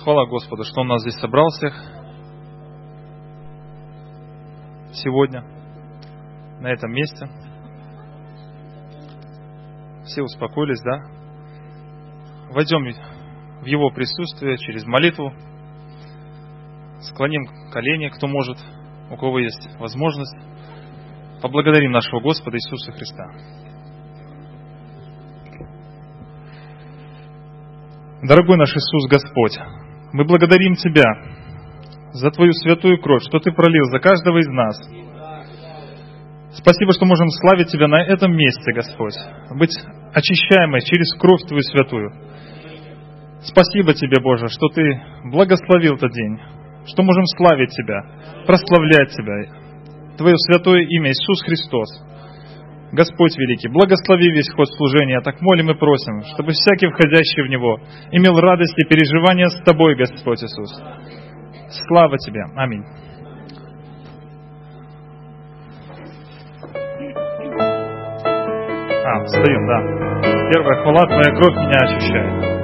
Хвала Господу, что Он нас здесь собрал всех сегодня, на этом месте. Все успокоились, да? Войдем в Его присутствие через молитву. Склоним колени, кто может, у кого есть возможность. Поблагодарим нашего Господа Иисуса Христа. Дорогой наш Иисус Господь, мы благодарим Тебя за Твою святую кровь, что Ты пролил за каждого из нас. Спасибо, что можем славить Тебя на этом месте, Господь, быть очищаемой через кровь Твою святую. Спасибо Тебе, Боже, что Ты благословил этот день, что можем славить Тебя, прославлять Тебя, Твое святое имя Иисус Христос. Господь великий, благослови весь ход служения, так молим и просим, чтобы всякий, входящий в него, имел радость и переживания с Тобой, Господь Иисус. Слава Тебе. Аминь. Встаем, да. Первая хвала, Твоя кровь меня очищает.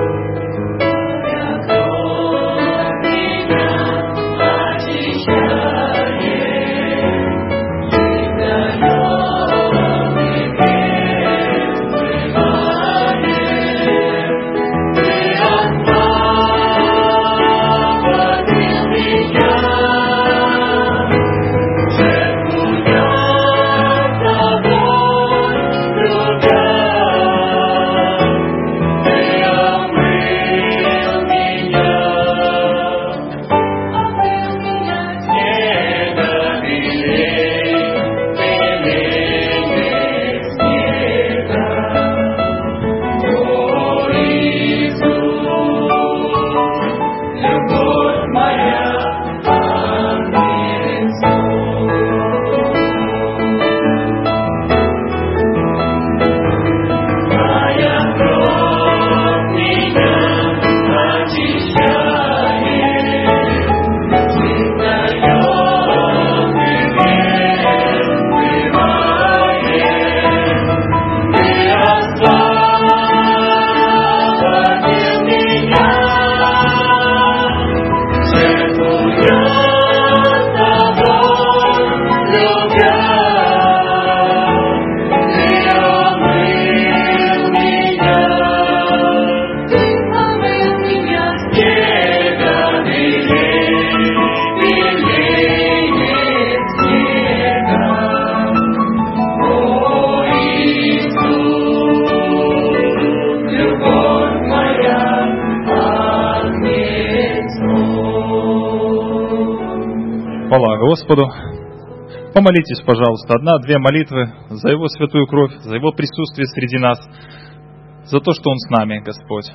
Хвала Господу. Помолитесь, пожалуйста, 1-2 молитвы за Его святую кровь, за Его присутствие среди нас, за то, что Он с нами, Господь.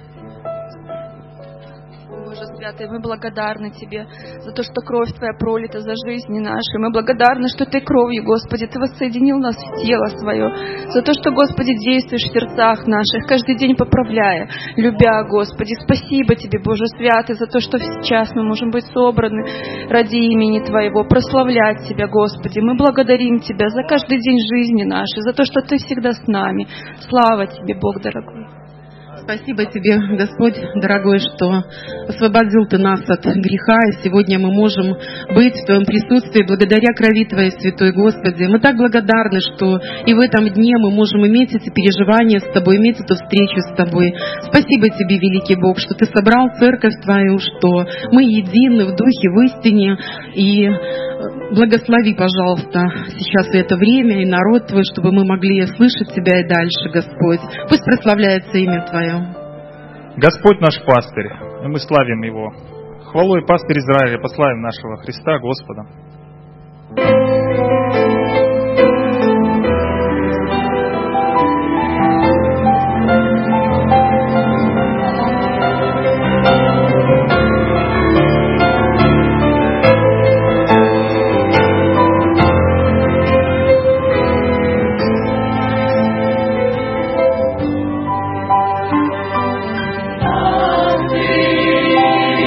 Святый, мы благодарны Тебе за то, что кровь Твоя пролита за жизни наши. Мы благодарны, что Ты кровью, Господи, Ты воссоединил нас в тело Свое. За то, что, Господи, действуешь в сердцах наших, каждый день поправляя, любя, Господи. Спасибо Тебе, Боже Святый, за то, что сейчас мы можем быть собраны ради имени Твоего, прославлять Тебя, Господи. Мы благодарим Тебя за каждый день жизни нашей, за то, что Ты всегда с нами. Слава Тебе, Бог дорогой. Спасибо Тебе, Господь, дорогой, что освободил Ты нас от греха, и сегодня мы можем быть в Твоем присутствии благодаря крови Твоей, Святой Господи. Мы так благодарны, что и в этом дне мы можем иметь эти переживания с Тобой, иметь эту встречу с Тобой. Спасибо Тебе, великий Бог, что Ты собрал церковь Твою, что мы едины в духе, в истине, и благослови, пожалуйста, сейчас и это время, и народ Твой, чтобы мы могли слышать Тебя и дальше, Господь. Пусть прославляется имя Твое. Господь наш пастырь, и мы славим Его. Хвалой пастырь Израиля пославим нашего Христа Господа.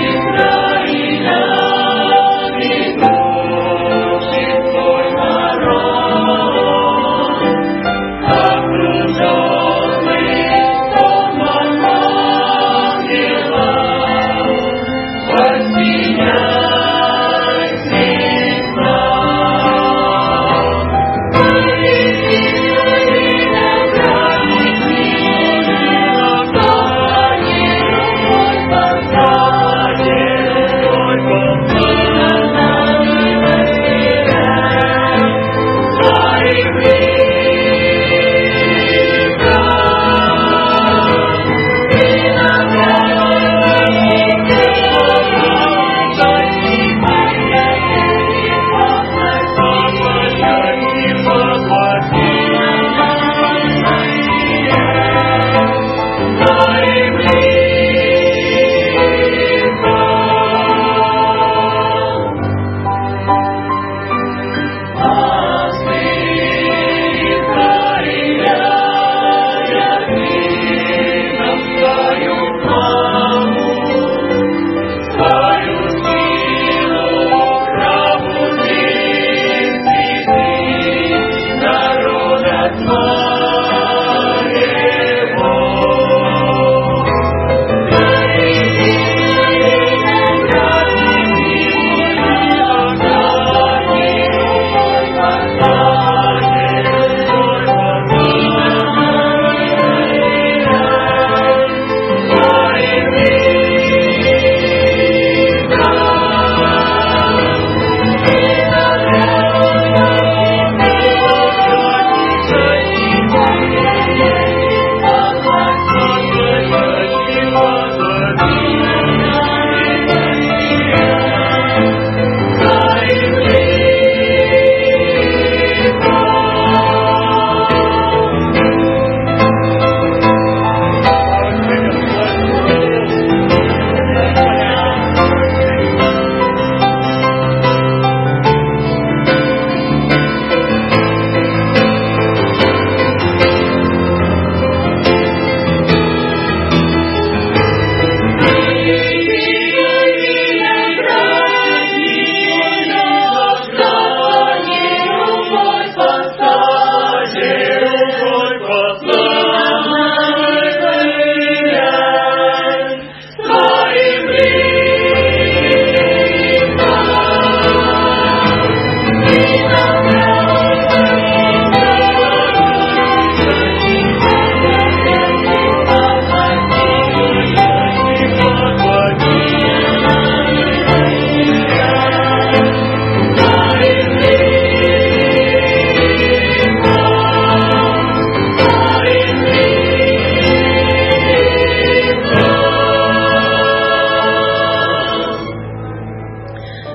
Израиля, и дух твой народ.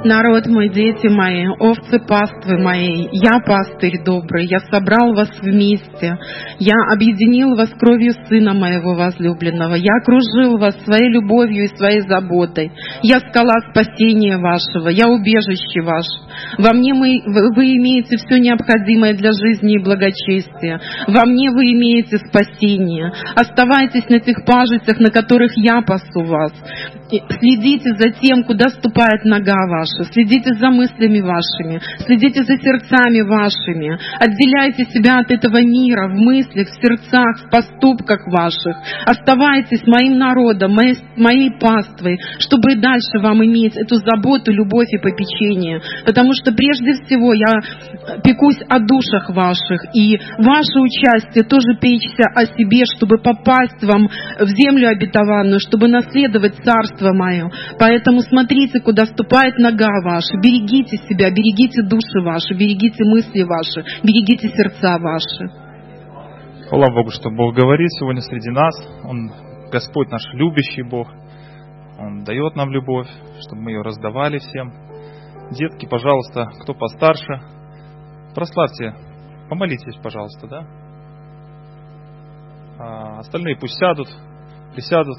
Народ мой, дети мои, овцы паствы моей, я пастырь добрый, я собрал вас вместе, я объединил вас кровью Сына моего возлюбленного, я окружил вас своей любовью и своей заботой, я скала спасения вашего, я убежище ваше. Во мне вы имеете все необходимое для жизни и благочестия, во мне вы имеете спасение. Оставайтесь на тех пажитях, на которых я пасу вас. Следите за тем, куда ступает нога ваша, следите за мыслями вашими, следите за сердцами вашими, отделяйте себя от этого мира в мыслях, в сердцах, в поступках ваших. Оставайтесь моим народом, моей паствой, чтобы и дальше вам иметь эту заботу, любовь и попечение. Потому что прежде всего я пекусь о душах ваших, и ваше участие тоже печься о себе, чтобы попасть вам в землю обетованную, чтобы наследовать царство мое. Поэтому смотрите, куда ступает нога ваша, берегите себя, берегите души ваши, берегите мысли ваши, берегите сердца ваши. Хвала Богу, что Бог говорит сегодня среди нас. Он, Господь наш любящий Бог. Он дает нам любовь, чтобы мы ее раздавали всем. Детки, пожалуйста, кто постарше, прославьте, помолитесь, пожалуйста, да? А остальные пусть сядут, присядут.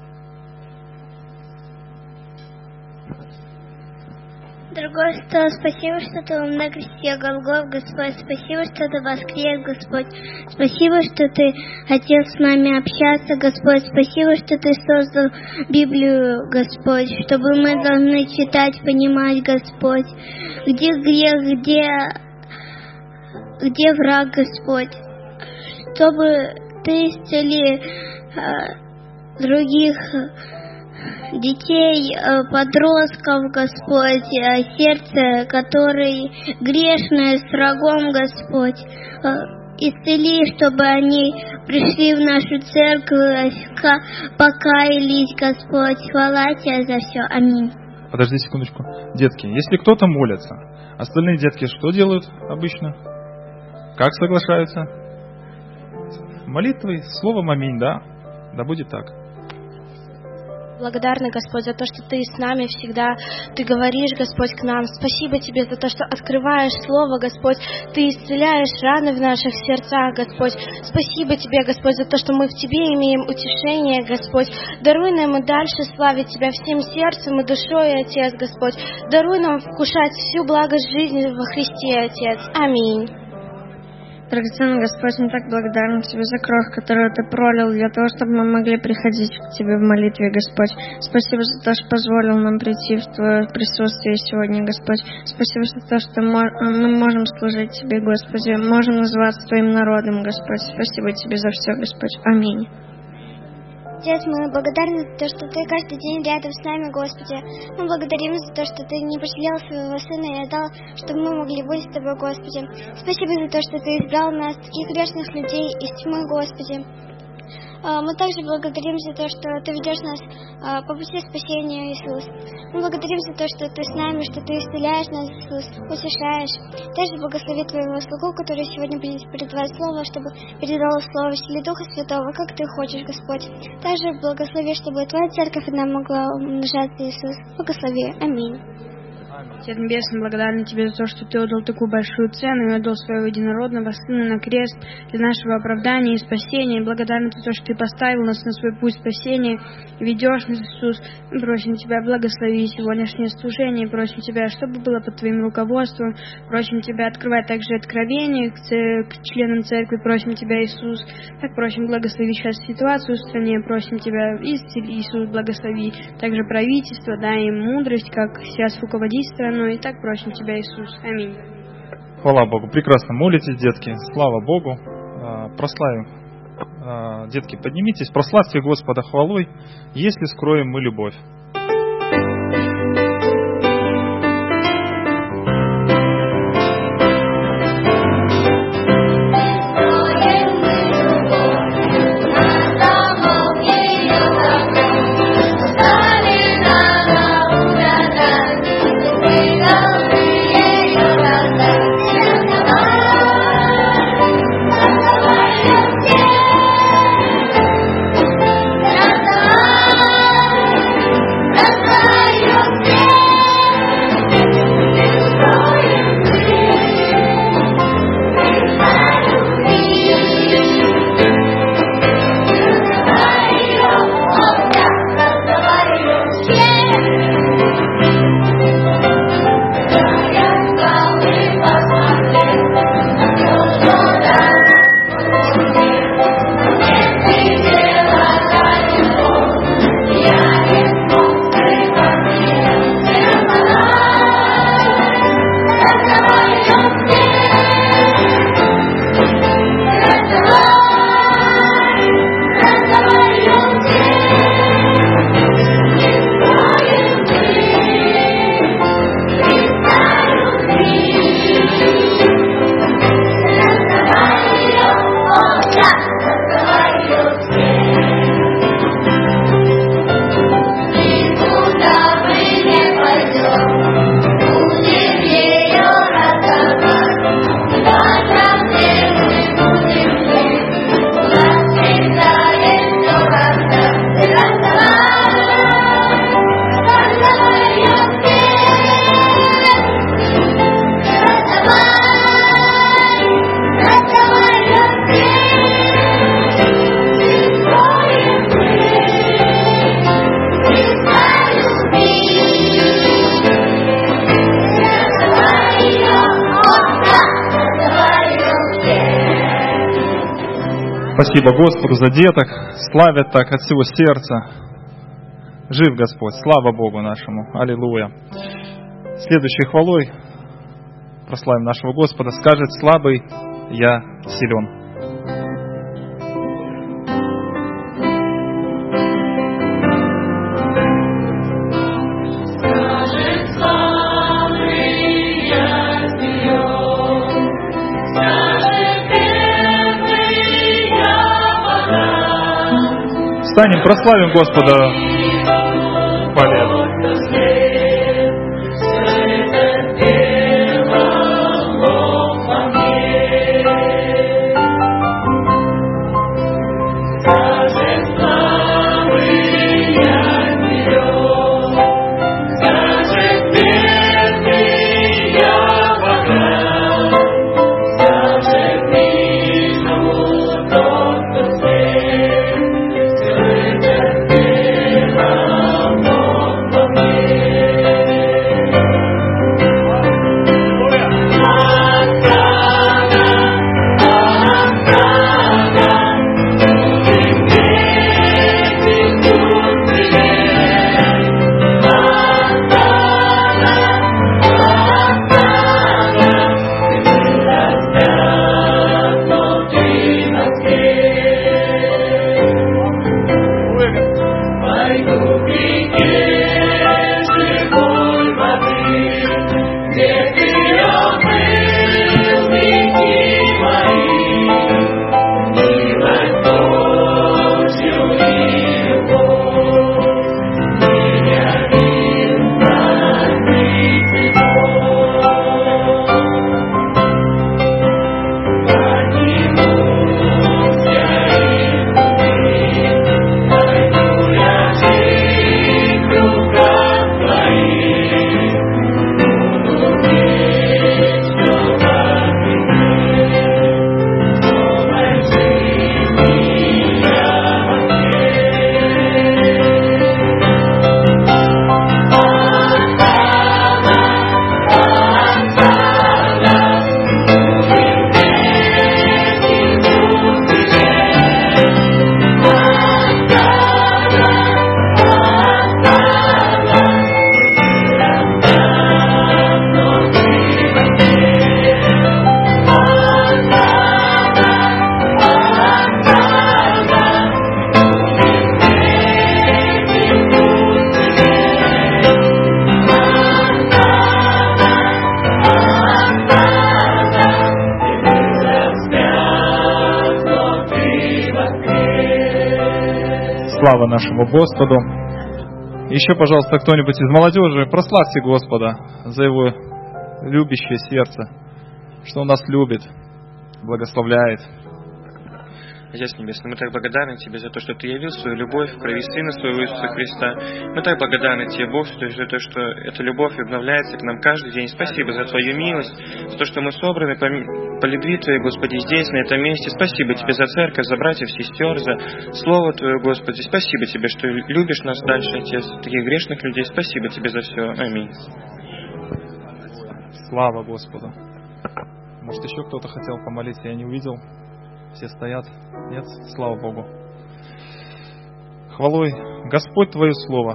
Дорогой Христос, спасибо, что Ты на кресте Голгоф, Господь. Спасибо, что Ты воскрес, Господь. Спасибо, что Ты хотел с нами общаться, Господь. Спасибо, что Ты создал Библию, Господь, чтобы мы должны читать, понимать, Господь. Где грех, где враг, Господь. Чтобы Ты исцели других детей, подростков, Господь, сердце, которые грешное с врагом, Господь. Исцели, чтобы они пришли в нашу церковь, покаялись, Господь. Хвала Тебе за все. Аминь. Подожди секундочку. Детки, если кто-то молится, остальные детки что делают обычно? Как соглашаются? Молитвой, словом аминь, да? Да будет так. Благодарны, Господь, за то, что Ты с нами всегда, Ты говоришь, Господь, к нам. Спасибо Тебе за то, что открываешь Слово, Господь, Ты исцеляешь раны в наших сердцах, Господь. Спасибо Тебе, Господь, за то, что мы в Тебе имеем утешение, Господь. Даруй нам и дальше славить Тебя всем сердцем и душой, Отец, Господь. Даруй нам вкушать всю благость жизни во Христе, Отец. Аминь. Драгоценный Господь, мы так благодарны Тебе за кровь, которую Ты пролил для того, чтобы мы могли приходить к Тебе в молитве, Господь. Спасибо за то, что позволил нам прийти в Твое присутствие сегодня, Господь. Спасибо за то, что мы можем служить Тебе, Господи, можем называться Твоим народом, Господь. Спасибо Тебе за все, Господь. Аминь. Отец, мы благодарны за то, что Ты каждый день рядом с нами, Господи. Мы благодарим за то, что Ты не пожалел Своего Сына и отдал, чтобы мы могли быть с Тобой, Господи. Спасибо за то, что Ты избрал нас, таких грешных людей, из тьмы, Господи. Мы также благодарим за то, что Ты ведешь нас по пути спасения, Иисус. Мы благодарим за то, что Ты с нами, что Ты исцеляешь нас, Иисус, утешаешь. Также благослови Твоего слугу, который сегодня будет передавать Слово, чтобы передал Слово в силе Духа Святого, как Ты хочешь, Господь. Также благослови, чтобы Твоя церковь нам могла умножаться, Иисус. Благослови. Аминь. Отец Небесный, благодарен Тебе за то, что Ты отдал такую большую цену и отдал Своего единородного Сына на крест для нашего оправдания и спасения. Благодарен за то, что Ты поставил нас на свой путь спасения и ведешь нас, Иисус. Мы просим Тебя, благослови сегодняшнее служение, просим Тебя, чтобы было под Твоим руководством, просим Тебя открывать также откровения к членам церкви, просим Тебя, Иисус. Так просим, благослови сейчас ситуацию в стране, просим Тебя, Иисус, благослови также правительство, дай им мудрость, как сейчас руководить страной. И так просим Тебя, Иисус. Аминь. Хвала Богу. Прекрасно молитесь, детки. Слава Богу. Прославим. Детки, поднимитесь, прославьте Господа хвалой, если скроем мы любовь. Спасибо Господу за деток, славят так от всего сердца. Жив Господь, слава Богу нашему, аллилуйя. Следующей хвалой прославим нашего Господа, скажет: слабый я силен. Встанем, прославим Господа. Полезно. Слава нашему Господу. Еще, пожалуйста, кто-нибудь из молодежи, прославьте Господа за Его любящее сердце, что Он нас любит, благословляет. Отец Небесный, мы так благодарны Тебе за то, что Ты явил свою любовь в крови Сына Своего Иисуса Христа. Мы так благодарны Тебе, Бог, за то, что эта любовь обновляется к нам каждый день. Спасибо за Твою милость, за то, что мы собраны по любви Твоей, Господи, здесь, на этом месте. Спасибо Тебе за церковь, за братьев, сестер, за Слово Твое, Господи. Спасибо Тебе, что любишь нас дальше, Отец, таких грешных людей. Спасибо Тебе за все. Аминь. Слава Господу. Может, еще кто-то хотел помолиться, я не увидел. Все стоят? Нет? Слава Богу. Хвалой Господь Твое Слово.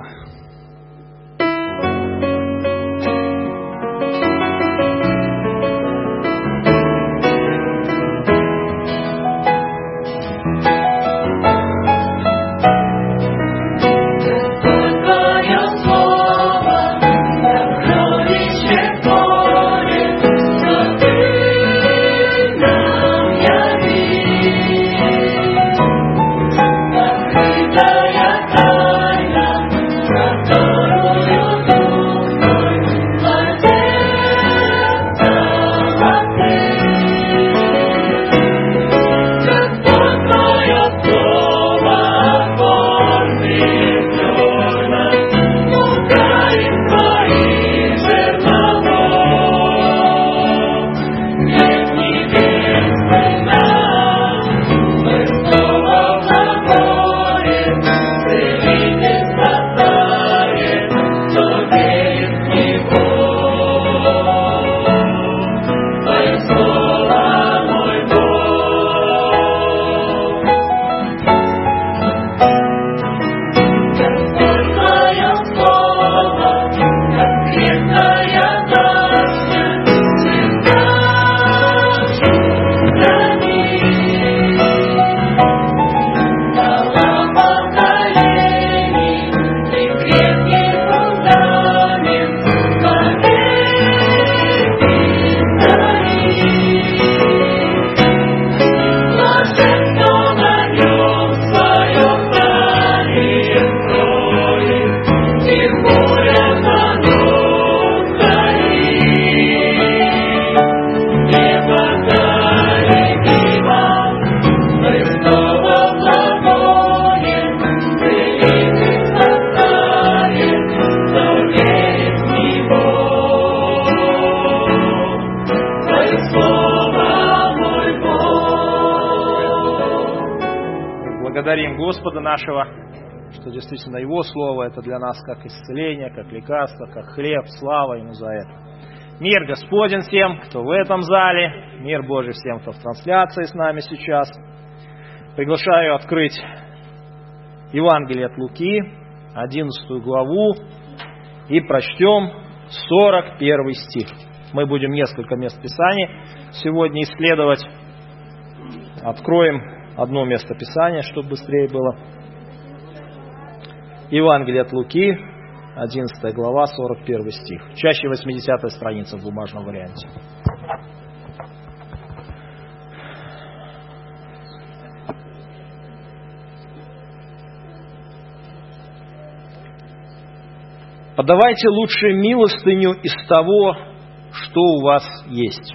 Открытая тайна Господа нашего, что действительно Его Слово — это для нас как исцеление, как лекарство, как хлеб. Слава Ему за это. Мир Господень всем, кто в этом зале, мир Божий всем, кто в трансляции с нами сейчас. Приглашаю открыть Евангелие от Луки, 11 главу, и прочтем 41 стих. Мы будем несколько мест Писания сегодня исследовать. Откроем одно место Писания, чтобы быстрее было. Евангелие от Луки, 11 глава, 41 стих. Чаще 80-я страница в бумажном варианте. Подавайте лучше милостыню из того, что у вас есть.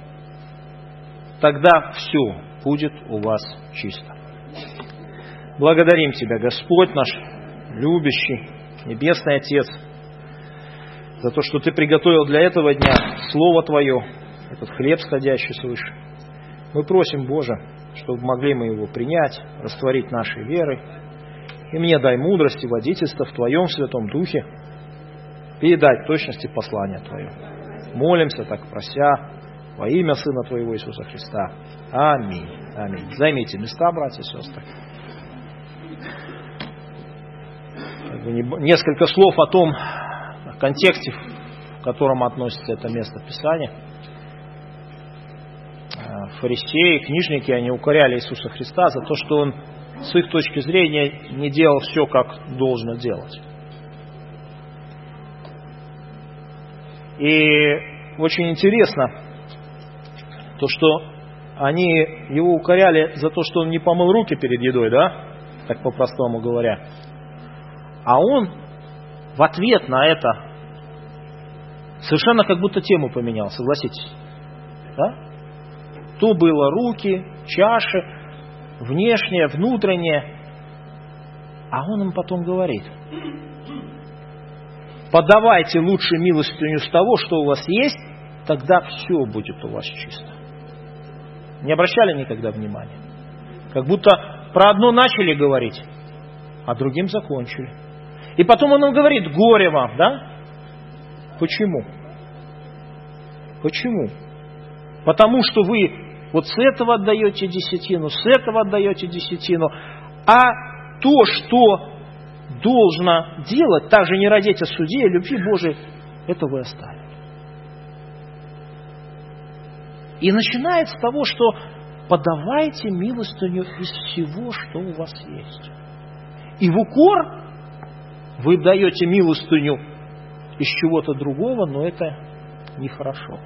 Тогда все будет у вас чисто. Благодарим Тебя, Господь наш, любящий, Небесный Отец, за то, что Ты приготовил для этого дня Слово Твое, этот хлеб, сходящий свыше. Мы просим, Боже, чтобы могли мы его принять, растворить нашей верой. И мне дай мудрость и водительство в Твоем Святом Духе передать в точности послание Твое. Молимся, так прося, во имя Сына Твоего Иисуса Христа. Аминь. Аминь. Займите места, братья и сестры. Несколько слов о том контексте, в котором относится это место Писания. Фарисеи, книжники, они укоряли Иисуса Христа за то, что Он с их точки зрения не делал все, как должно делать. И очень интересно то, что они его укоряли за то, что он не помыл руки перед едой, да, так по-простому говоря. А он в ответ на это совершенно как будто тему поменял, согласитесь. Да? То было руки, чаши, внешнее, внутреннее. А он им потом говорит: подавайте лучше милостыню из того, что у вас есть, тогда все будет у вас чисто. Не обращали никогда внимания? Как будто про одно начали говорить, а другим закончили. И потом он им говорит: горе вам, да? Почему? Почему? Потому что вы вот с этого отдаете десятину, с этого отдаете десятину, а то, что должно делать, также не родить о суде и любви Божией, это вы оставили. И начинает с того, что подавайте милостыню из всего, что у вас есть. И в укор вы даете милостыню из чего-то другого, но это нехорошо.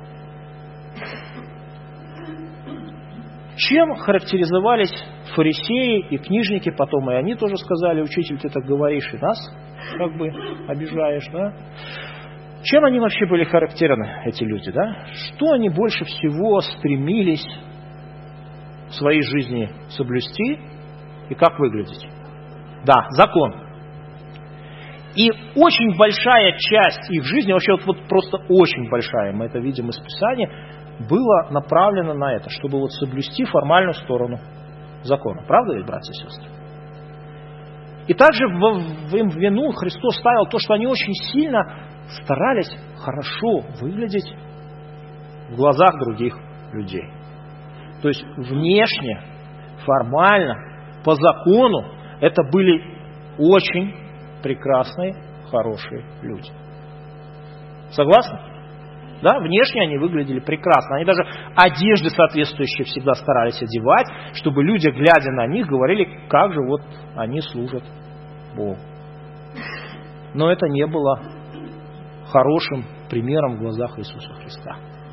Чем характеризовались фарисеи и книжники потом? И они тоже сказали: учитель, ты так говоришь, и нас как бы обижаешь, да? Чем они вообще были характерны, эти люди, да? Что они больше всего стремились в своей жизни соблюсти и как выглядеть? Да, закон. И очень большая часть их жизни, вообще вот просто очень большая, мы это видим из Писания, была направлена на это, чтобы вот соблюсти формальную сторону закона. Правда ведь, братья и сестры? И также в им вину Христос ставил то, что они очень сильно старались хорошо выглядеть в глазах других людей. То есть внешне, формально, по закону это были очень прекрасные, хорошие люди. Согласны? Да, внешне они выглядели прекрасно. Они даже одежды соответствующие всегда старались одевать, чтобы люди, глядя на них, говорили, как же вот они служат Богу. Но это не было хорошим примером в глазах Иисуса Христа.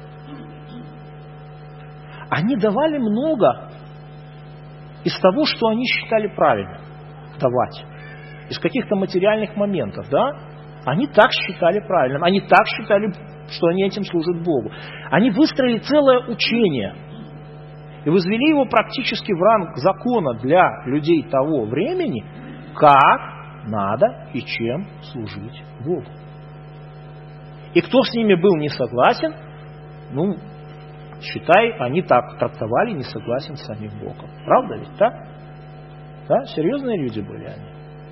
Они давали много из того, что они считали правильным давать. Из каких-то материальных моментов, да? Они так считали правильным. Они так считали, что они этим служат Богу. Они выстроили целое учение и возвели его практически в ранг закона для людей того времени, как надо и чем служить Богу. И кто с ними был не согласен, ну, считай, они так трактовали не согласен с самим Богом. Правда ведь так? Да? Серьезные люди были они.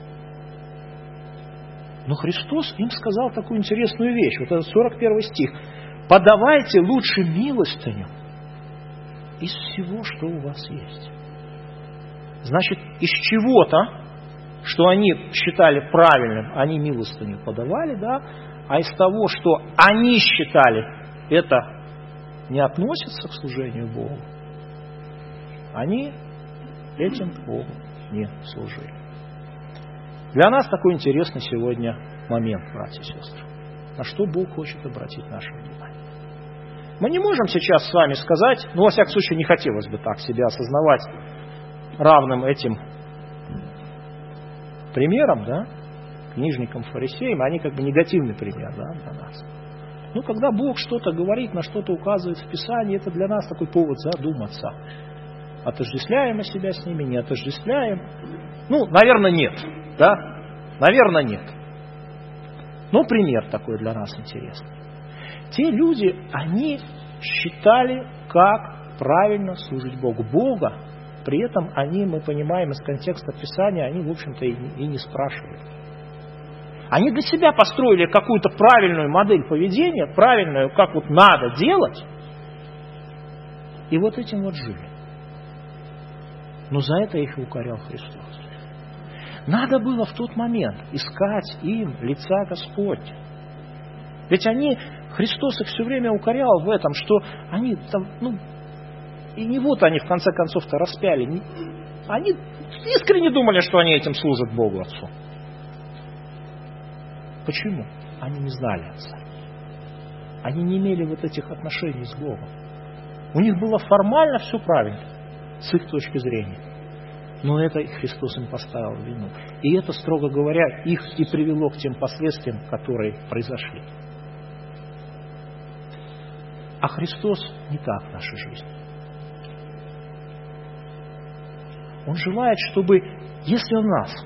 Но Христос им сказал такую интересную вещь. Вот этот 41 стих. «Подавайте лучше милостыню из всего, что у вас есть». Значит, из чего-то, что они считали правильным, они милостыню подавали, да? А из того, что они считали, это не относится к служению Богу, они этим Богу не служили. Для нас такой интересный сегодня момент, братья и сестры. На что Бог хочет обратить наше внимание. Мы не можем сейчас с вами сказать, во всяком случае, не хотелось бы так себя осознавать равным этим примерам, да, книжникам, фарисеям, они как бы негативный пример, да, для нас. Но когда Бог что-то говорит, на что-то указывает в Писании, это для нас такой повод задуматься. Отождествляем мы себя с ними, не отождествляем? Наверное, нет. Да? Наверное, нет. Но пример такой для нас интересный. Те люди, они считали, как правильно служить Богу. Бога, при этом мы понимаем из контекста Писания, они, в общем-то, и не спрашивают. Они для себя построили какую-то правильную модель поведения, правильную, как вот надо делать, и вот этим вот жили. Но за это их и укорял Христос. Надо было в тот момент искать им лица Господня. Ведь Христос их все время укорял в этом, что они там, и не вот они в конце концов-то распяли. Они искренне думали, что они этим служат Богу Отцу. Почему? Они не знали Отца. Они не имели вот этих отношений с Богом. У них было формально все правильно, с их точки зрения. Но это Христос им поставил в вину. И это, строго говоря, их и привело к тем последствиям, которые произошли. А Христос не так в нашей жизни. Он желает, чтобы, если Он нас,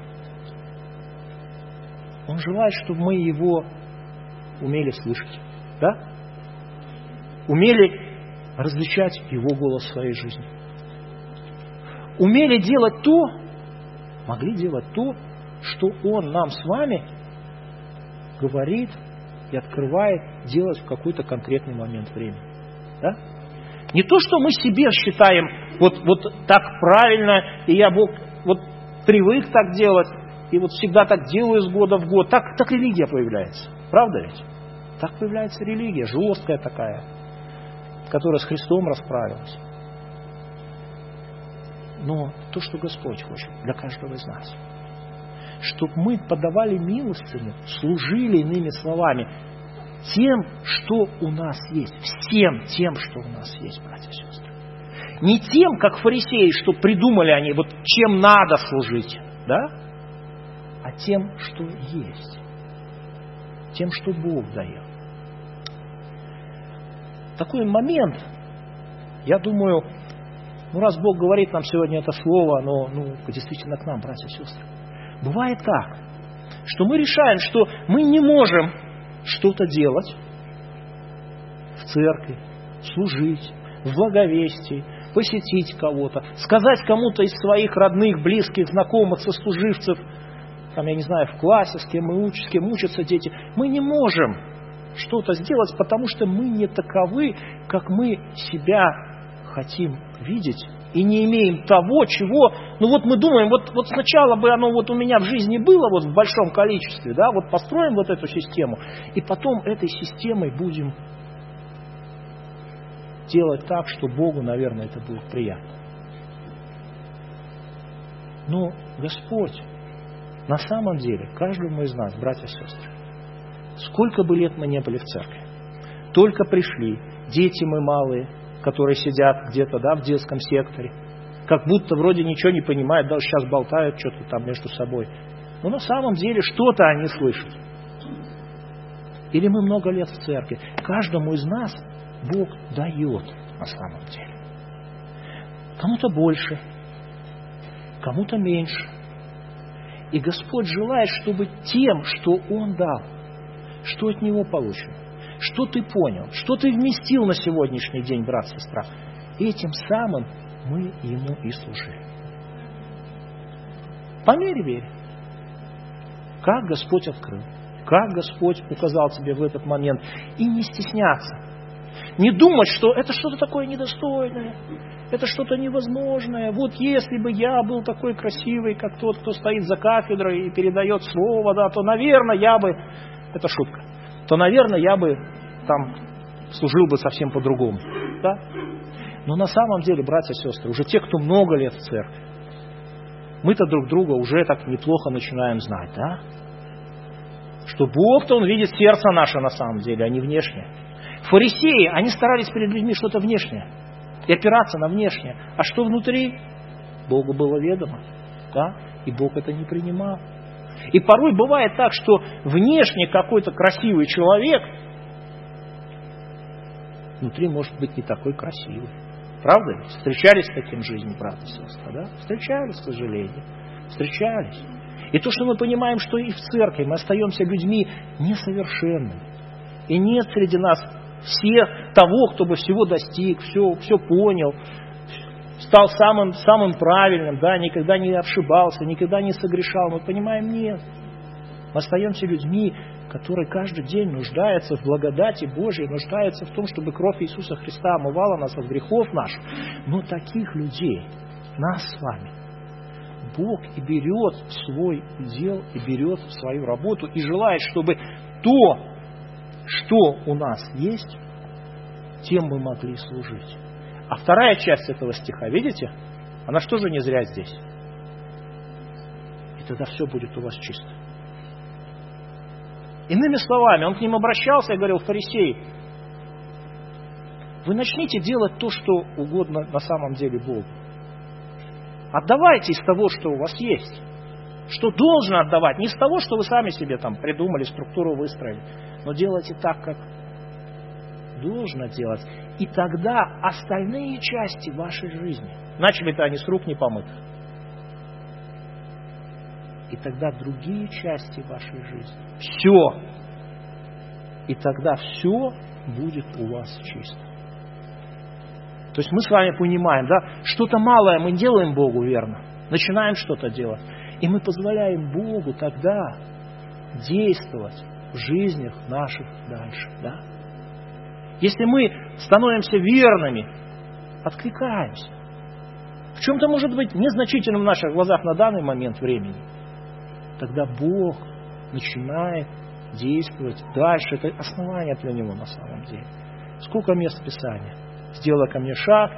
Он желает, чтобы мы Его умели слышать, да? Умели различать Его голос в своей жизни. Умели делать могли делать то, что Он нам с вами говорит и открывает делать в какой-то конкретный момент времени. Да? Не то, что мы себе считаем вот так правильно, и я Бог привык так делать, и всегда так делаю из года в год. Так религия появляется. Правда ведь? Так появляется религия, жесткая такая, которая с Христом расправилась. Но то, что Господь хочет для каждого из нас, чтобы мы подавали милостыню, служили, иными словами, тем, что у нас есть, всем тем, что у нас есть, братья и сестры. Не тем, как фарисеи, что придумали они, чем надо служить, да? А тем, что есть, тем, что Бог дает. Такой момент, я думаю, раз Бог говорит нам сегодня это слово, оно действительно к нам, братья и сестры. Бывает так, что мы решаем, что мы не можем что-то делать в церкви, служить, в благовестии, посетить кого-то, сказать кому-то из своих родных, близких, знакомых, сослуживцев, я не знаю, в классе, с кем учатся дети. Мы не можем что-то сделать, потому что мы не таковы, как мы себя хотим видеть, и не имеем того, чего, мы думаем, сначала бы оно у меня в жизни было в большом количестве, да, построим эту систему, и потом этой системой будем делать так, что Богу, наверное, это будет приятно. Но Господь на самом деле каждому из нас, братья и сестры, сколько бы лет мы не были в церкви, только пришли, дети мы малые, которые сидят где-то, в детском секторе, как будто вроде ничего не понимают, даже сейчас болтают что-то там между собой. Но на самом деле что-то они слышат. Или мы много лет в церкви. Каждому из нас Бог дает на самом деле. Кому-то больше, кому-то меньше. И Господь желает, чтобы тем, что Он дал, что от Него получено, что ты понял, что ты вместил на сегодняшний день, брат, сестра, этим самым мы Ему и служили. По мере веры. Как Господь открыл, как Господь указал тебе в этот момент. И не стесняться. Не думать, что это что-то такое недостойное, это что-то невозможное. Вот если бы я был такой красивый, как тот, кто стоит за кафедрой и передает слово, да, то, наверное, я бы, это шутка, то, наверное, я бы там служил бы совсем по-другому. Да? Но на самом деле, братья и сестры, уже те, кто много лет в церкви, мы-то друг друга уже так неплохо начинаем знать, да? Что Бог-то, Он видит сердце наше на самом деле, а не внешнее. Фарисеи, они старались перед людьми что-то внешнее и опираться на внешнее. А что внутри? Богу было ведомо, да? И Бог это не принимал. И порой бывает так, что внешне какой-то красивый человек внутри может быть не такой красивый. Правда? Встречались с таким в жизни, братья и сестры, да? Встречались, к сожалению. Встречались. И то, что мы понимаем, что и в церкви мы остаемся людьми несовершенными. И нет среди нас того, кто бы всего достиг, все понял, стал самым правильным, да, никогда не ошибался, никогда не согрешал. Мы понимаем, нет. Мы остаемся людьми, которые каждый день нуждаются в благодати Божьей, нуждаются в том, чтобы кровь Иисуса Христа омывала нас от грехов наших. Но таких людей, нас с вами, Бог и берет в свой удел, и берет в свою работу, и желает, чтобы то, что у нас есть, тем мы могли служить. А вторая часть этого стиха, видите? Она что же не зря здесь? И тогда все будет у вас чисто. Иными словами, он к ним обращался и говорил: фарисеи, вы начните делать то, что угодно на самом деле Богу. Отдавайте из того, что у вас есть. Что должно отдавать. Не из того, что вы сами себе там придумали, структуру выстроили. Но делайте так, как должно делать. И тогда остальные части вашей жизни, начали-то они с рук не помытых, и тогда другие части вашей жизни, все. И тогда все будет у вас чисто. То есть мы с вами понимаем, да, что-то малое мы делаем Богу верно, начинаем что-то делать, и мы позволяем Богу тогда действовать в жизнях наших дальше. Да? Если мы становимся верными, откликаемся, в чем-то может быть незначительным в наших глазах на данный момент времени, тогда Бог начинает действовать дальше. Это основание для Него на самом деле. Сколько мест Писания? Сделай ко мне шаг,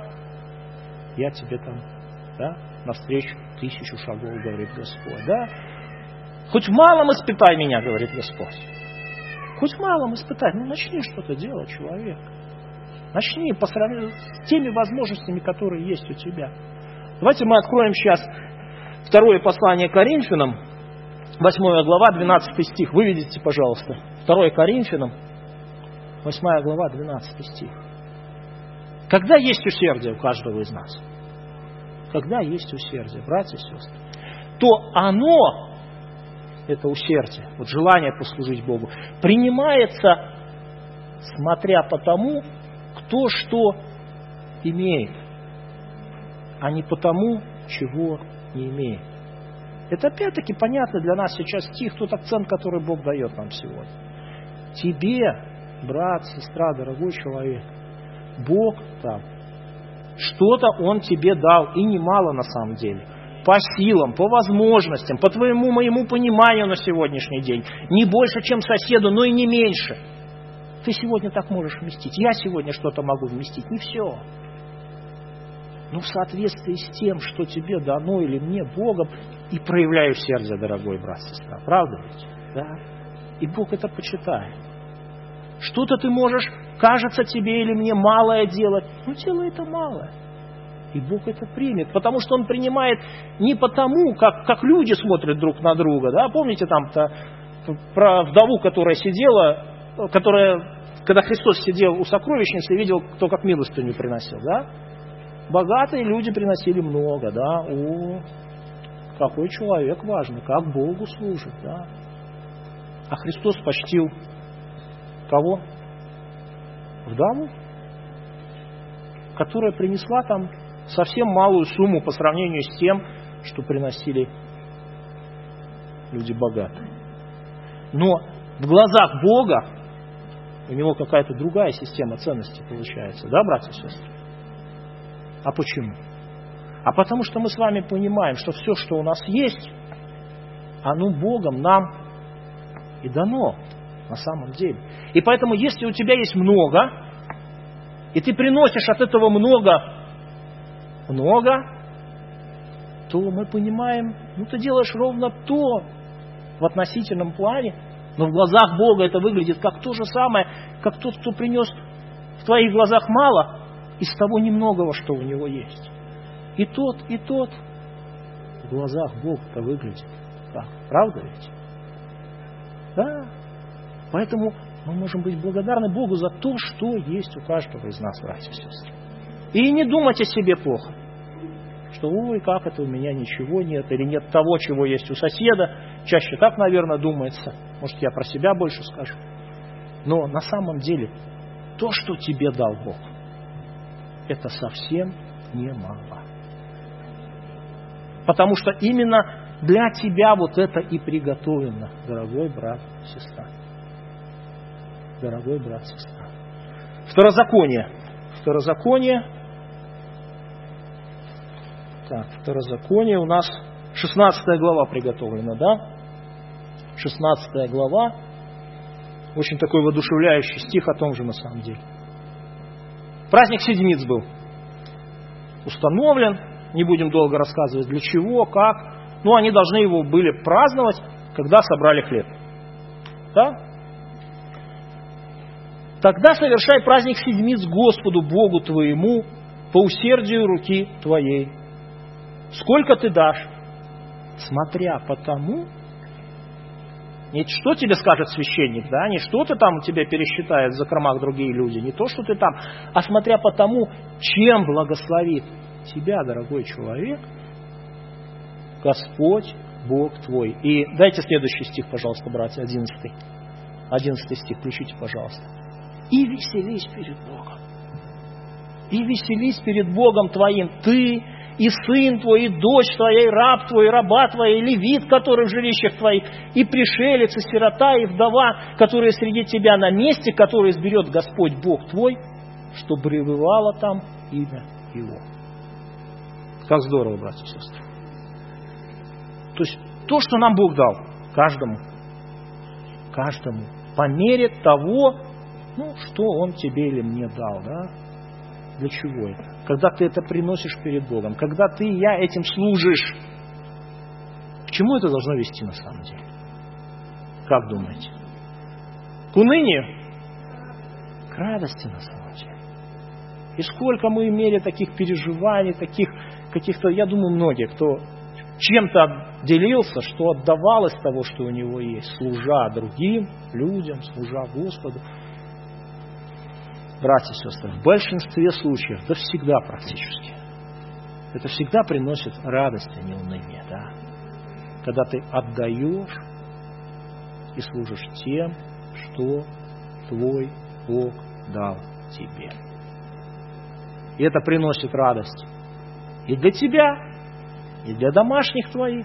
я тебе там, да, навстречу 1000 шагов, говорит Господь. Да? Хоть в малом испытай меня, говорит Господь. Хоть в малом испытай. Ну, начни что-то делать, человек. Начни по сравнению с теми возможностями, которые есть у тебя. Давайте мы откроем сейчас второе послание Коринфянам, 8 глава, 12 стих. Выведите, пожалуйста. 2 Коринфянам, 8 глава, 12 стих. Когда есть усердие у каждого из нас? Когда есть усердие, братья и сестры, то оно, это усердие, вот желание послужить Богу, принимается, смотря по тому, кто что имеет, а не по тому, чего не имеет. Это опять-таки понятно для нас сейчас стих, тот акцент, который Бог дает нам сегодня. Тебе, брат, сестра, дорогой человек, Бог дал. Что-то Он тебе дал, и немало на самом деле. По силам, по возможностям, по твоему, моему пониманию на сегодняшний день. Не больше, чем соседу, но и не меньше. Ты сегодня так можешь вместить. Я сегодня что-то могу вместить. Не все. Но в соответствии с тем, что тебе дано или мне Богом, и проявляю сердце, дорогой брат, сестра. Правда ведь? Да. И Бог это почитает. Что-то ты можешь, кажется тебе или мне, малое делать. Ну, делай это малое. И Бог это примет. Потому что Он принимает не потому, как люди смотрят друг на друга. Да? Помните там-то про вдову, которая сидела, когда Христос сидел у сокровищницы и видел, кто как милостыню приносил. Да? Богатые люди приносили много. Да? О, какой человек важный, как Богу служит. Да? А Христос почтил кого? Вдову, которая принесла там совсем малую сумму по сравнению с тем, что приносили люди богатые. Но в глазах Бога у него какая-то другая система ценностей получается. Да, братья и сестры? А почему? А потому что мы с вами понимаем, что все, что у нас есть, оно Богом нам и дано на самом деле. И поэтому, если у тебя есть много, и ты приносишь от этого много, то мы понимаем, ты делаешь ровно то в относительном плане, но в глазах Бога это выглядит как то же самое, как тот, кто принес в твоих глазах мало из того немногого, что у него есть. И тот, в глазах Бога это выглядит так. Правда ведь? Да. Поэтому мы можем быть благодарны Богу за то, что есть у каждого из нас, братья и сестры. И не думать о себе плохо. Что, ой, как это у меня ничего нет, или нет того, чего есть у соседа. Чаще так, наверное, думается. Может, я про себя больше скажу. Но на самом деле, то, что тебе дал Бог, это совсем немало. Потому что именно для тебя вот это и приготовлено, дорогой брат, сестра. Дорогой брат, сестра. Второзаконие. Так, Второзаконие у нас 16 глава приготовлена, да? 16 глава. Очень такой воодушевляющий стих о том же на самом деле. Праздник Седмиц был установлен. Не будем долго рассказывать для чего, как. Но они должны его были праздновать, когда собрали хлеб. Да? Тогда совершай праздник Седмиц Господу Богу твоему по усердию руки твоей. Сколько ты дашь? Смотря по тому, не что тебе скажет священник, да, не что-то там у тебя пересчитают в закромах другие люди, не то, что ты там, а смотря по тому, чем благословит тебя, дорогой человек, Господь Бог твой. И дайте следующий стих, пожалуйста, братья, 11. 11 стих, включите, пожалуйста. И веселись перед Богом. И веселись перед Богом твоим ты, и сын твой, и дочь твоя, и раб твой, и раба твоя, и левит, который в жилищах твоих, и пришелец, и сирота, и вдова, которые среди тебя на месте, который изберет Господь Бог твой, чтобы пребывало там имя Его. Как здорово, братья и сестры. То есть, то, что нам Бог дал, каждому, по мере того, что Он тебе или мне дал, да? Для чего это? Когда ты это приносишь перед Богом, когда ты и я этим служишь, к чему это должно вести на самом деле? Как думаете? К унынию? К радости на самом деле. И сколько мы имели таких переживаний, таких каких-то, я думаю, многие, кто чем-то делился, что отдавал из того, что у него есть, служа другим людям, служа Господу. Братья и сестры, в большинстве случаев, да всегда практически, это всегда приносит радость, а не уныние, да? Когда ты отдаешь и служишь тем, что твой Бог дал тебе. И это приносит радость и для тебя, и для домашних твоих,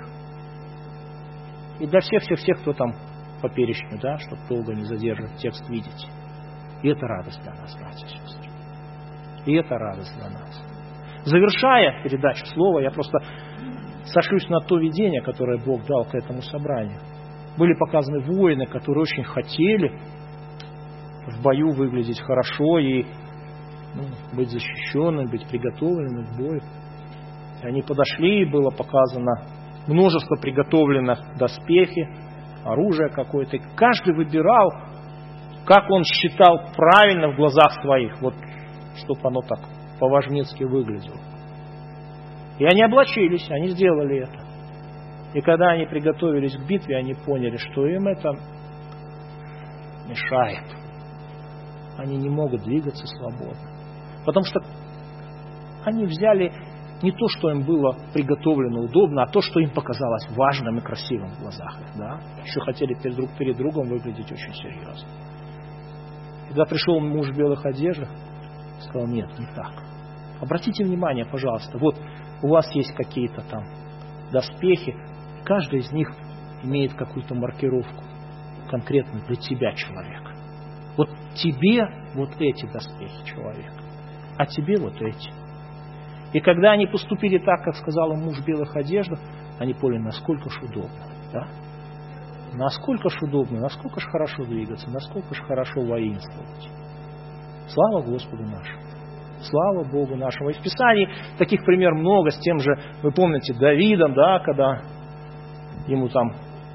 и для всех-всех-всех, кто там по перечню, да, чтобы долго не задерживать текст, видеть. И это радость для нас, братья и сестры. И это радость для нас. Завершая передачу слова, я просто сошлюсь на то видение, которое Бог дал к этому собранию. Были показаны воины, которые очень хотели в бою выглядеть хорошо и быть защищенными, быть приготовленными к бою. И они подошли, и было показано множество приготовленных доспехи, оружие какое-то. И каждый выбирал, как он считал правильно в глазах своих, вот, чтобы оно так по-важнецки выглядело. И они облачились, они сделали это. И когда они приготовились к битве, они поняли, что им это мешает. Они не могут двигаться свободно. Потому что они взяли не то, что им было приготовлено удобно, а то, что им показалось важным и красивым в глазах. Да? Еще хотели друг перед другом выглядеть очень серьезно. Когда пришел муж в белых одеждах, сказал: нет, не так. Обратите внимание, пожалуйста, вот у вас есть какие-то там доспехи, каждый из них имеет какую-то маркировку конкретно для тебя, человека. Вот тебе вот эти доспехи, человек, а тебе вот эти. И когда они поступили так, как сказал им муж в белых одеждах, они поняли, насколько ж удобно. Да? Насколько ж удобно, насколько ж хорошо двигаться, насколько ж хорошо воинствовать. Слава Господу нашему. Слава Богу нашему. И в Писании таких примеров много, с тем же, вы помните, Давидом, да, когда ему там,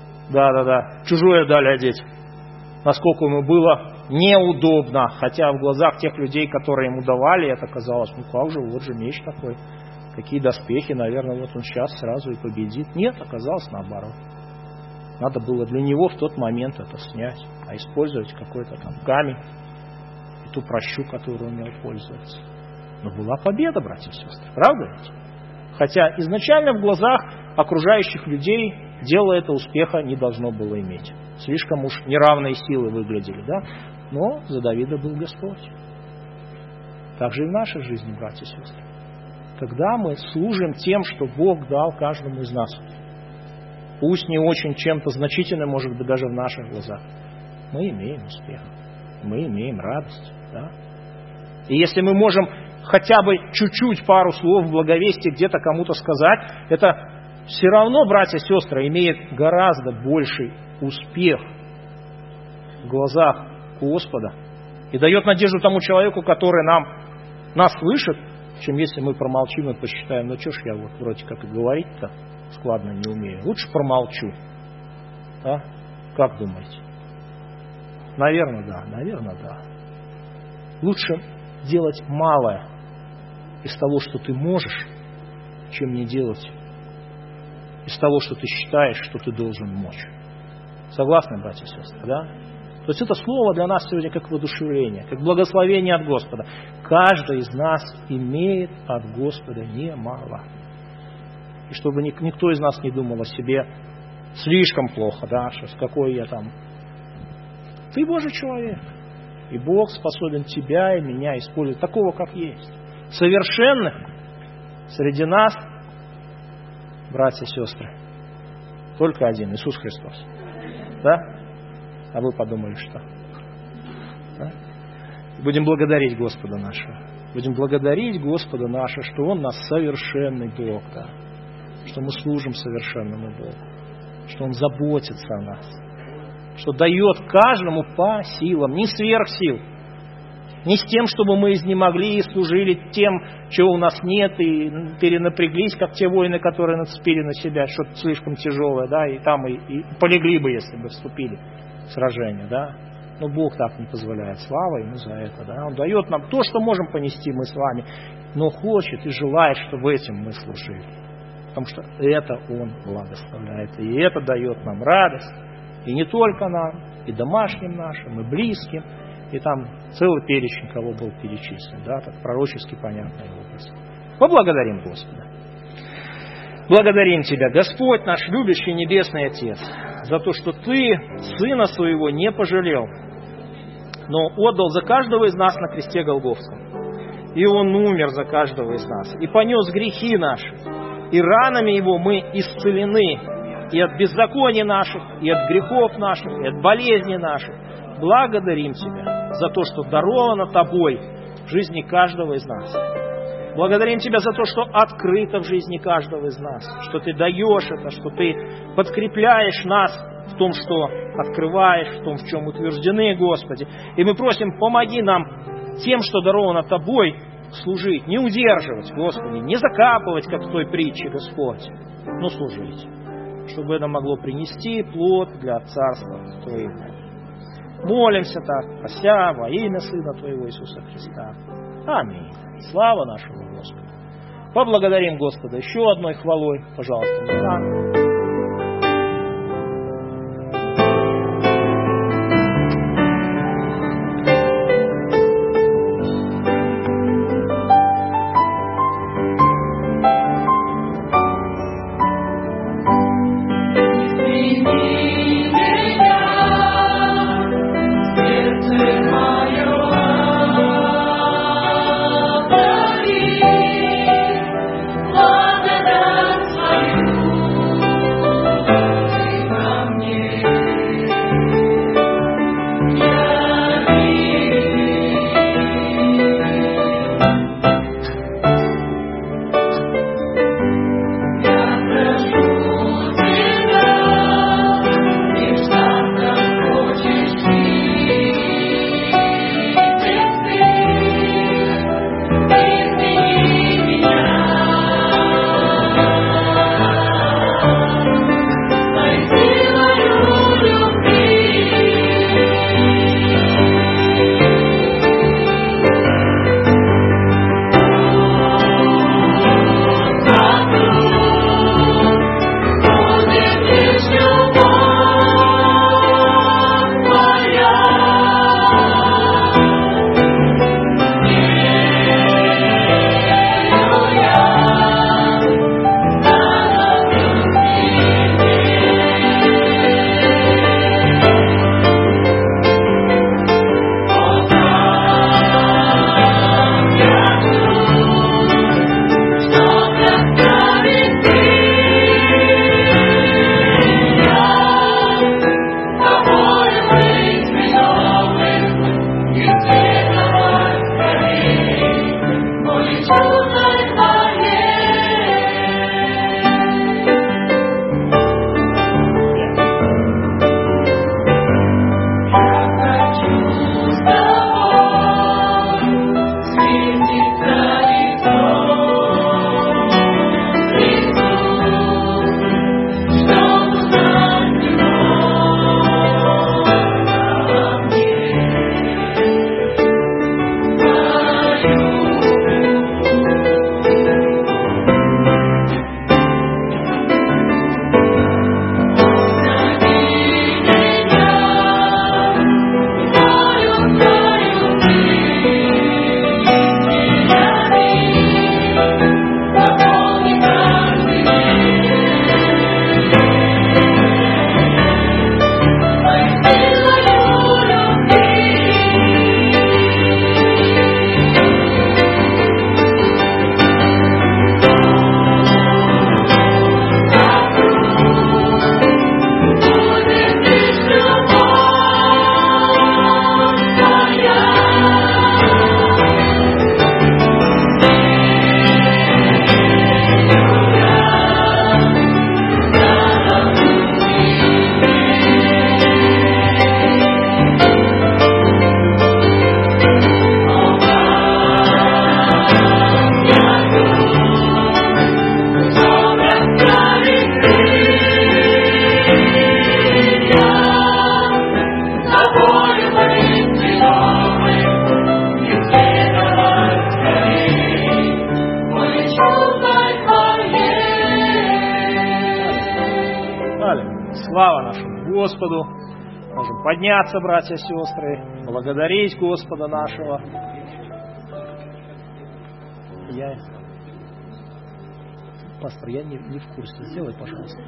чужое дали одеть. Насколько ему было неудобно, хотя в глазах тех людей, которые ему давали, это казалось, ну как же, вот же меч такой, какие доспехи, наверное, вот он сейчас сразу и победит. Нет, оказалось наоборот. Надо было для него в тот момент это снять, а использовать какой-то там камень, и ту прощу, которую умел пользоваться. Но была победа, братья и сестры, правда ведь? Хотя изначально в глазах окружающих людей дело это успеха не должно было иметь. Слишком уж неравные силы выглядели, да? Но за Давида был Господь. Так же и в нашей жизни, братья и сестры. Когда мы служим тем, что Бог дал каждому из нас, пусть не очень чем-то значительным, может быть, даже в наших глазах, мы имеем успех, мы имеем радость, да? И если мы можем хотя бы чуть-чуть пару слов в благовестии где-то кому-то сказать, это все равно, братья и сестры, имеет гораздо больший успех в глазах Господа и дает надежду тому человеку, который нас слышит, чем если мы промолчим и посчитаем, ну что ж я вот вроде как и говорить-то складно не умею. Лучше промолчу. Да? Как думаете? Наверное, да. Лучше делать малое из того, что ты можешь, чем не делать из того, что ты считаешь, что ты должен мочь. Согласны, братья и сестры, да? То есть это слово для нас сегодня как воодушевление, как благословение от Господа. Каждый из нас имеет от Господа немало. И чтобы никто из нас не думал о себе слишком плохо, да, что какой я там. Ты Божий человек. И Бог способен тебя и меня использовать такого, как есть. Совершенных среди нас, братья и сестры, только один, Иисус Христос. Да? А вы подумали, что? Да? Будем благодарить Господа нашего. Будем благодарить Господа нашего, что Он наш совершенный Бог, да? Что мы служим совершенному Богу, что Он заботится о нас, что дает каждому по силам, не сверх сил, не с тем, чтобы мы изнемогли и служили тем, чего у нас нет, и перенапряглись, как те воины, которые нацепили на себя что-то слишком тяжелое, да, и там и полегли бы, если бы вступили в сражение, да. Но Бог так не позволяет. Слава Ему за это, да. Он дает нам то, что можем понести мы с вами, но хочет и желает, чтобы этим мы служили. Потому что это Он благословляет, и это дает нам радость. И не только нам, и домашним нашим, и близким. И там целый перечень, кого был перечислен. Да, так пророчески понятный образ. Поблагодарим Господа. Благодарим Тебя, Господь наш любящий Небесный Отец, за то, что Ты Сына Своего не пожалел, но отдал за каждого из нас на кресте Голгофском. И Он умер за каждого из нас, и понес грехи наши, и ранами Его мы исцелены и от беззаконий наших, и от грехов наших, и от болезней наших. Благодарим Тебя за то, что даровано Тобой в жизни каждого из нас. Благодарим Тебя за то, что открыто в жизни каждого из нас, что Ты даешь это, что Ты подкрепляешь нас в том, что открываешь, в том, в чем утверждены, Господи. И мы просим, помоги нам тем, что даровано Тобой, служить, не удерживать, Господи, не закапывать, как в той притче, Господь, но служить, чтобы это могло принести плод для Царства Твоего. Молимся так, прося во имя Сына Твоего Иисуса Христа. Аминь. Слава нашему Господу. Поблагодарим Господа еще одной хвалой. Пожалуйста, на Благодать свою Господу, можем подняться, братья и сестры, благодарить Господа нашего. Пастор, я не в курсе. Сделай, пожалуйста.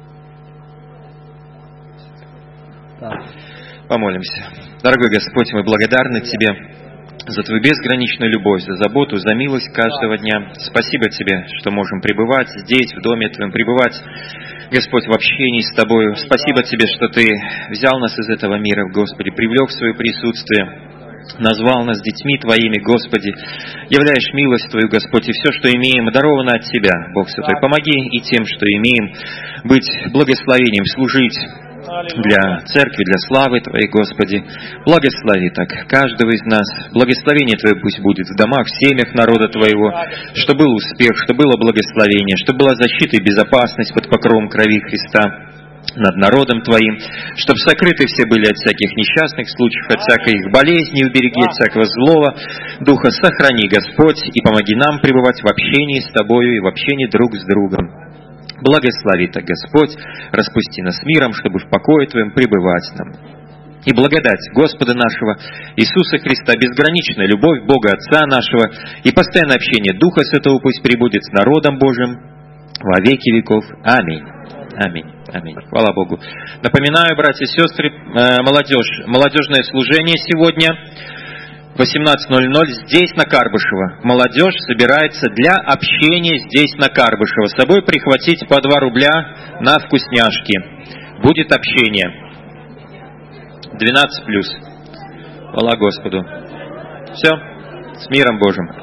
Так. Помолимся. Дорогой Господь, мы благодарны Тебе за Твою безграничную любовь, за заботу, за милость каждого дня. Спасибо Тебе, что можем пребывать здесь, в Доме Твоем, пребывать, Господь, в общении с Тобою. Спасибо Тебе, что Ты взял нас из этого мира, Господи, привлек в свое присутствие, назвал нас детьми Твоими, Господи, являешь милость Твою, Господь, и все, что имеем, даровано от Тебя, Бог Святой. Помоги и тем, что имеем, быть благословением, служить для церкви, для славы Твоей, Господи. Благослови так каждого из нас. Благословение Твое пусть будет в домах, в семьях народа Твоего, чтобы был успех, чтобы было благословение, чтобы была защита и безопасность под покровом крови Христа над народом Твоим, чтобы сокрыты все были от всяких несчастных случаев, от всякой их болезни, убереги от всякого злого духа. Сохрани, Господь, и помоги нам пребывать в общении с Тобою и в общении друг с другом. Благослови так, Господь, распусти нас миром, чтобы в покое Твоем пребывать нам. И благодать Господа нашего Иисуса Христа, безграничная любовь Бога Отца нашего и постоянное общение Духа Святого пусть пребудет с народом Божиим во веки веков. Аминь. Аминь. Аминь. Хвала Богу. Напоминаю, братья и сестры, молодежное служение сегодня 18:00 здесь, на Карбышево. Молодежь собирается для общения здесь, на Карбышево. С собой прихватить по 2 рубля на вкусняшки. Будет общение. 12+. Хвала Господу. Все. С миром Божьим.